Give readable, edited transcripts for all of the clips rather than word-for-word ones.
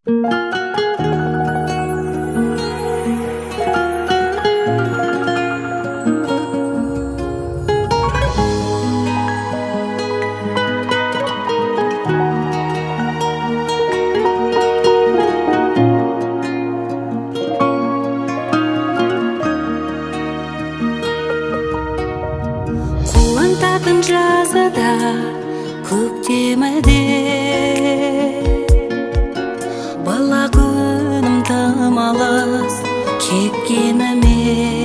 Қуантатын жазада көктемде бала күнім тым алыс кеткеніме,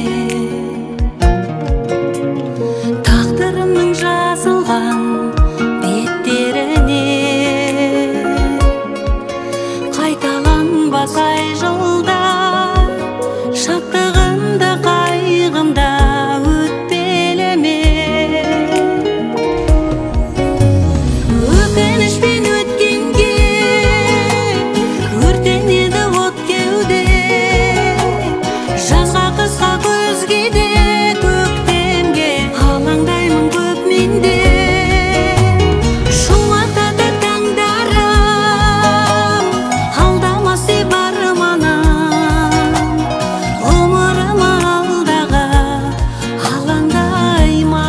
тағдырымның жазылған беттеріне қайталанбасай жылда, шаттығымда қайғымда өтпелеме. Өкінішпен өткенге өртенеді от кеуде, жазға қысқа күзге де көктемге алаңдаймын көп менде. Шулатады таңдарым, алдамас деп арманым, ғұмырым алдағы алаңдаймын.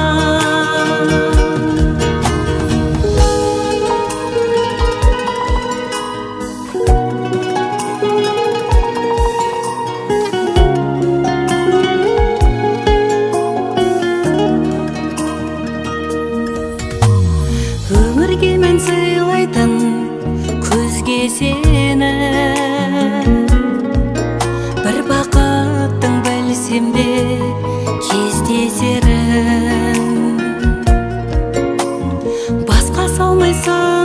Өмірге мен сыйлайтын көзге сені, бір бақыттың білсем де кездесерін, басқа салмай